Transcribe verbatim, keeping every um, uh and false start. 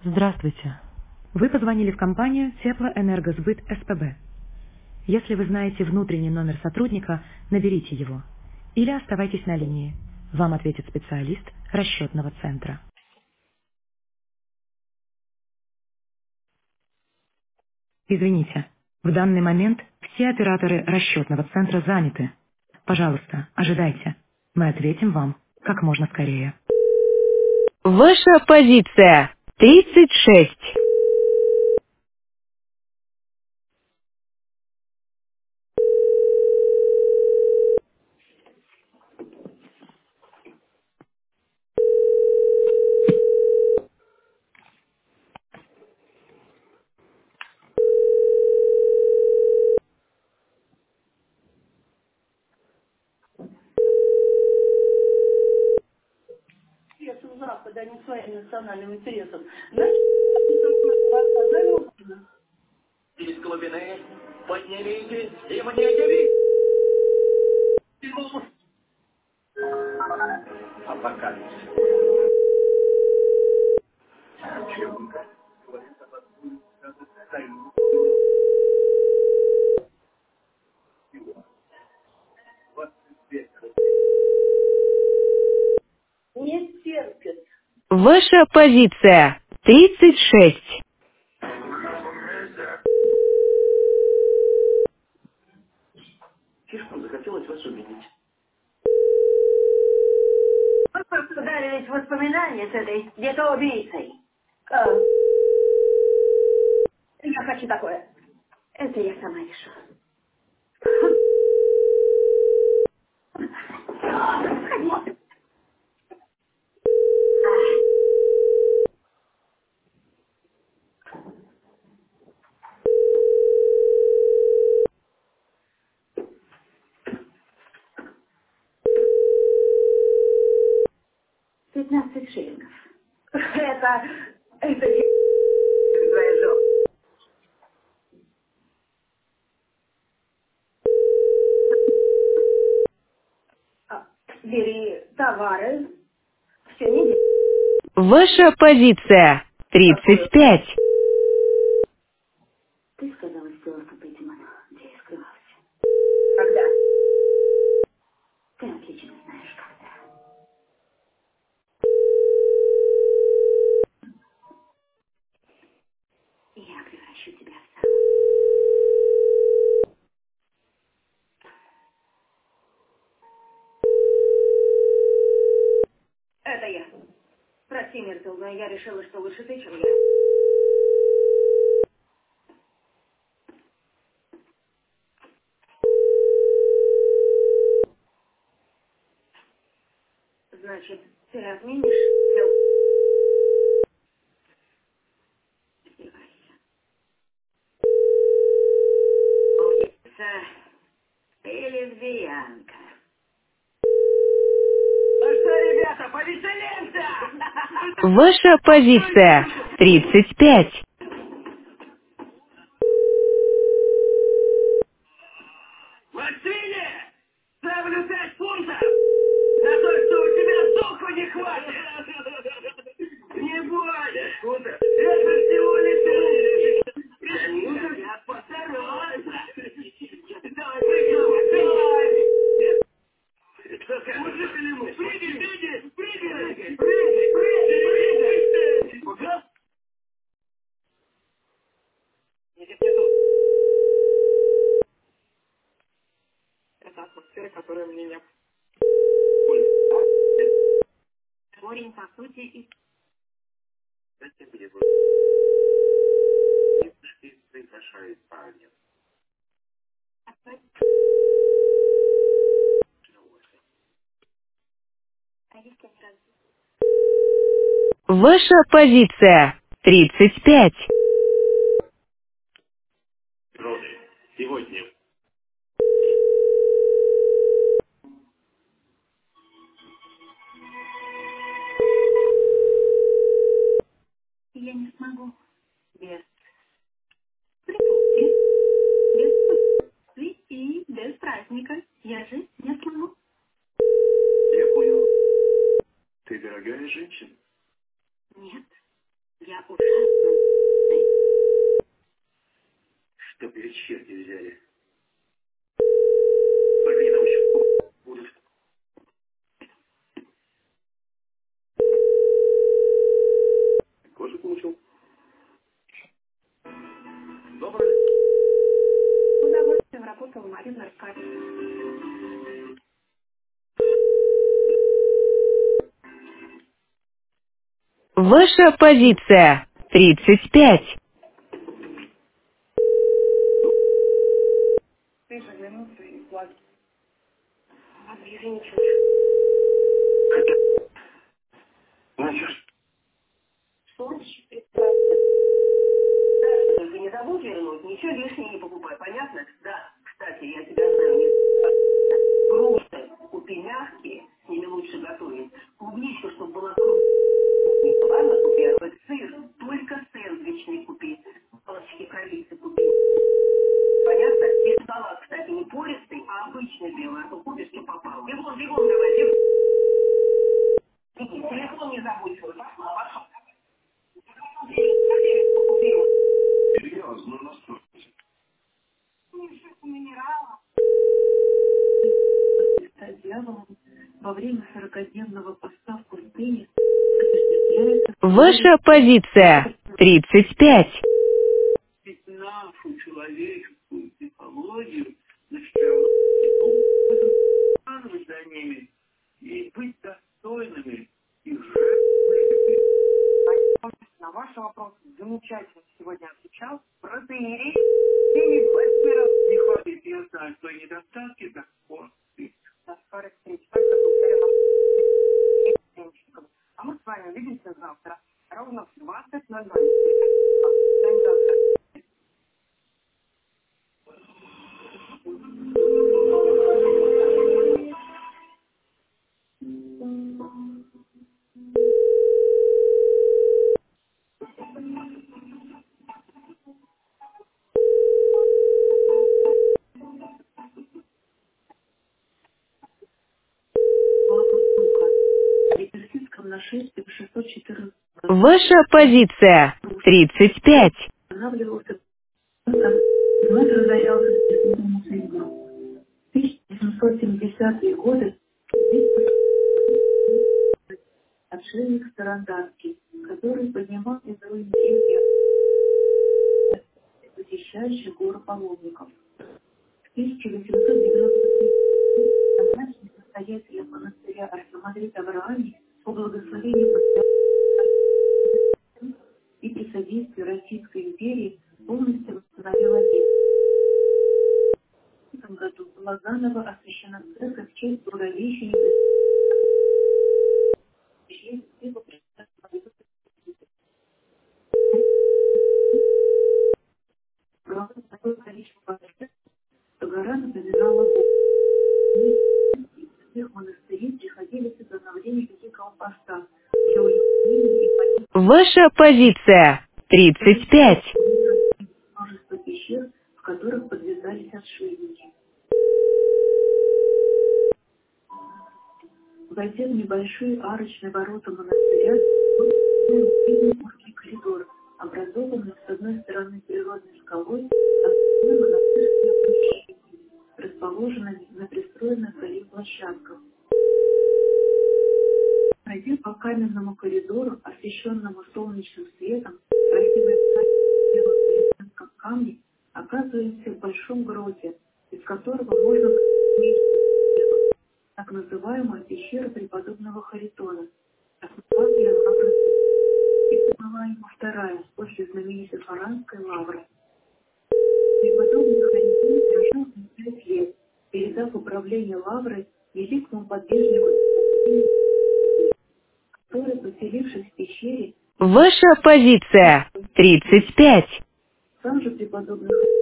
Здравствуйте. Вы позвонили в компанию Теплоэнергосбыт СПБ. Если вы знаете внутренний номер сотрудника, наберите его. Или оставайтесь на линии. Вам ответит специалист расчетного центра. Извините, в данный момент все операторы расчетного центра заняты. Пожалуйста, ожидайте. Мы ответим вам как можно скорее. Ваша позиция тридцать шесть. Если у Запада не своим национальным интересам, значит, рассказали угодно. Из глубины поднимите и мне явите апокалипсис. Не терпит. Ваша позиция тридцать шесть. Слишком захотелось вас увидеть. Вы просто ударились в воспоминания с этой где-то убийцей. А, я хочу такое. Это я сама решу. Пятнадцать шиллингов. Это... Это... твоя жопа. А, бери товары. Все не Ваша позиция такое. тридцать пять. Ты сказала Стюарту Петтиману, где я скрывалась. Когда? Ты отлично знаешь, когда. Я превращу тебя в самого. Это я. Прости, Миртл, но я решила, что лучше ты, чем я. Значит, ты отменишь? Издевайся. Убийца и лесбиянка. Ну что, ребята, повеселимся! Ваша позиция тридцать пять. Максине! Ставлю пять фунтов! За то, что у тебя духу не хватит! Не бойся, Скутер! Это всего лишь ты! Конечно, я постарался! Давай, прыгай, давай! Что скажешь? Мужик или мы? Прыгай, прыгай, прыгай! Прыгай, прыгай, прыгай! Ага. Едет не тут. Это атмосфера, которая мне не... Корень, по сути, и... Ваша позиция тридцать пять. Роды. Сегодня. Я не смогу. Без приколки, без путешествий и без праздника. Я же не смогу. Я понял. Ты дорогая женщина? Нет. Я ужасно. Чтоб ее черти взяли. Только не там еще будут. Кожу получил. Добрый. С удовольствием работала Марина Аркадьевна. Ваша позиция. Тридцать пять. Ты же вернулся и плачешь. А, извините. Ну, чё ж. Солнечный прекрасно. Да, только не забудь вернуть, ничего лишнего не покупай, понятно? Да, кстати, я тебя знаю, не груши купи мягкие, с ними лучше готовить. Клубничку, чтобы была клубника, ладно, купи, а вот сыр, только сэндвичный купи, палочки корицы купи. Понятно? И салат, кстати, не пористый, а обычный белый, а то купишь, что попало. Бегом, бегом давай, бегом. Иди, телефон не забудь свой, пошла, пошла. Купила. Серьезно, настолько. Минерала. Стать дьяволом во время сорокадневного поста в пустыне осуществляется Ваша позиция. Тридцать пять. нашу человеческую психологию, значит, все равно следовать за ними и быть достойными и жертвами. На ваш вопрос замечательно сегодня отвечал протеерей. И восьми раз не хватит, я знаю свои недостатки, так вот. До скорой встречи. Только благодарю вас, девочкам. А мы с вами увидимся завтра ровно в двадцать ноль ноль. До завтра. Персидском нашествии в шестьсот четырнадцатом году Ваша позиция. Тридцать пять. останавливался, вновь разорялся стесненным союзом. В тысяча семьсот семидесятые годы здесь отшельник Староданский, который поднимал из руин реки, посещающий гору паломников. В тысяча восемьсот девяносто третьем году назначенный настоятелем монастыря архимандрит Авраамий по благословению и при содействии Российской империи полностью восстановил Одессу. В этом году была заново освящена церковь в честь Благовещения такое количество концертов, что гора напоминала Бога. В всех монастырей приходили с обновления Великого Поста для уединения и поддержки Ваша позиция. Тридцать пять. множества пещер, в которых подвязались отшельники. Войдя в небольшие арочные ворота монастыря, мы увидим узкий коридор, образованный с одной стороны природной скалой, а с другой монастырскими помещениями, расположенными на пристроенных горе площадках. Пройдя по каменному коридору, освещенному солнечным светом, красивой белом президентском камне, оказываемся в большом гроте, из которого можно увидеть так называемая пещера преподобного Харитона, основателя лавры, и была ему вторая после знаменитой Фаранской лавры. Преподобный Харитон прожил пять лет, передав управление лаврой великому подвижнику, который, поселившись в пещере, Ваша позиция. Тридцать пять. сам же преподобный